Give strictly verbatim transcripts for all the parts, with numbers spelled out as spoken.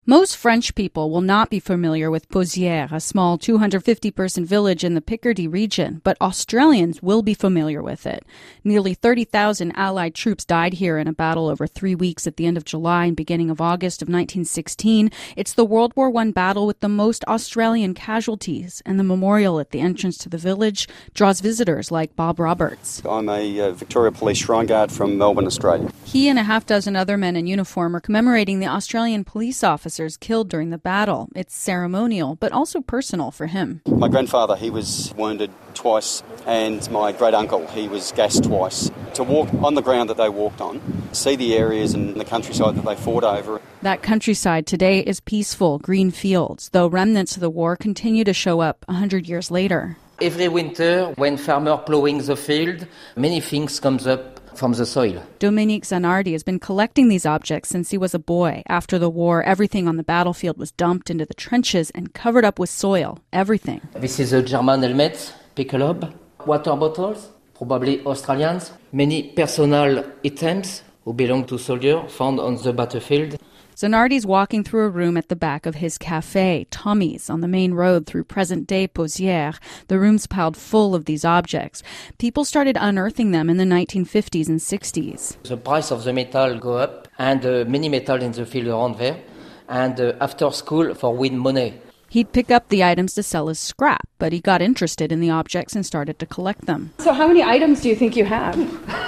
Most French people will not be familiar with Pozières, a small two hundred fifty person village in the Picardy region, but Australians will be familiar with it. Nearly thirty thousand Allied troops died here in a battle over three weeks at the end of July and beginning of August of nineteen sixteen. It's the World War One battle with the most Australian casualties, and the memorial at the entrance to the village draws visitors like Bob Roberts. I'm a uh, Victoria Police Shrine Guard from Melbourne, Australia. He and a half dozen other men in uniform are commemorating the Australian police officers killed during the battle. It's ceremonial, but also personal for him. My grandfather, he was wounded twice, and my great-uncle, he was gassed twice. To walk on the ground that they walked on, see the areas and the countryside that they fought over. That countryside today is peaceful, green fields, though remnants of the war continue to show up a hundred years later. Every winter, when farmers plowing the field, many things comes up from the soil. Dominique Zanardi has been collecting these objects since he was a boy. After the war, everything on the battlefield was dumped into the trenches and covered up with soil. Everything. This is a German helmet, pickle water bottles, probably Australians. Many personal items who belong to soldiers found on the battlefield. Zanardi's walking through a room at the back of his cafe, Tommy's, on the main road through present-day Pozières. The room's piled full of these objects. People started unearthing them in the nineteen fifties and sixties. The price of the metal go up, and uh, many metal in the field around there, and uh, after school for win money. He'd pick up the items to sell as scrap, but he got interested in the objects and started to collect them. So how many items do you think you have?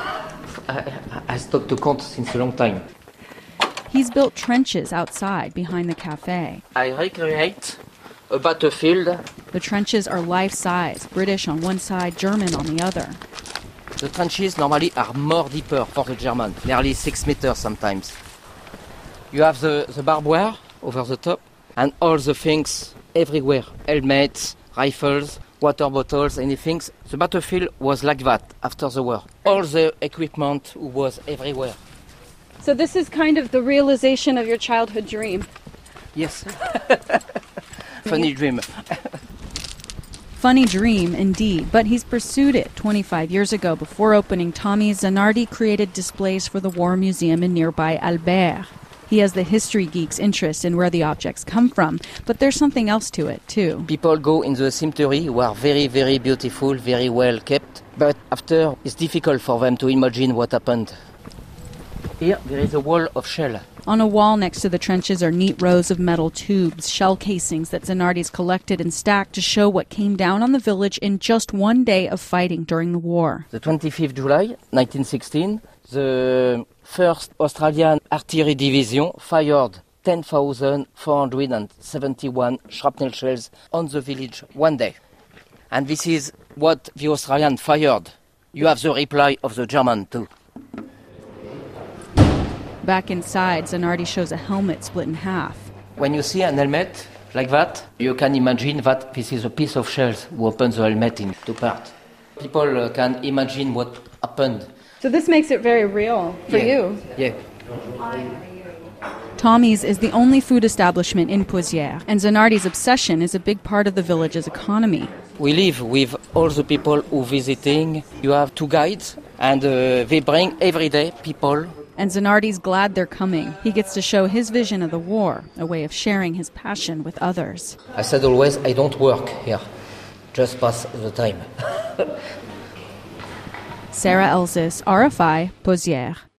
I, I stopped to count since a long time. He's built trenches outside behind the cafe. I recreate a battlefield. The trenches are life-size, British on one side, German on the other. The trenches normally are more deeper for the German, nearly six meters sometimes. You have the, the barbed wire over the top and all the things everywhere. Helmets, rifles, water bottles, anything. The battlefield was like that after the war. All the equipment was everywhere. So this is kind of the realization of your childhood dream. Yes. Funny dream. Funny dream, indeed, but he's pursued it. twenty-five years ago, before opening Tommy's, Zanardi created displays for the War Museum in nearby Albert. He has the history geek's interest in where the objects come from, but there's something else to it, too. People go in the cemetery who are very, very beautiful, very well kept, but after it's difficult for them to imagine what happened. Here, there is a wall of shell. On a wall next to the trenches are neat rows of metal tubes, shell casings that Zanardi's collected and stacked to show what came down on the village in just one day of fighting during the war. The twenty-fifth of July, nineteen sixteen, the first Australian Artillery Division fired ten thousand four hundred seventy-one shrapnel shells on the village one day. And this is what the Australian fired. You have the reply of the German too. Back inside, Zanardi shows a helmet split in half. When you see an helmet like that, you can imagine that this is a piece of shells who opened the helmet in two parts. People uh, can imagine what happened. So this makes it very real for yeah. you. Yeah. Tommy's is the only food establishment in Pozières, and Zanardi's obsession is a big part of the village's economy. We live with all the people who visiting. You have two guides, and uh, they bring every day people. And Zanardi's glad they're coming. He gets to show his vision of the war, a way of sharing his passion with others. I said always, I don't work here, just pass the time. Sarah Elzis, R F I, Pozières.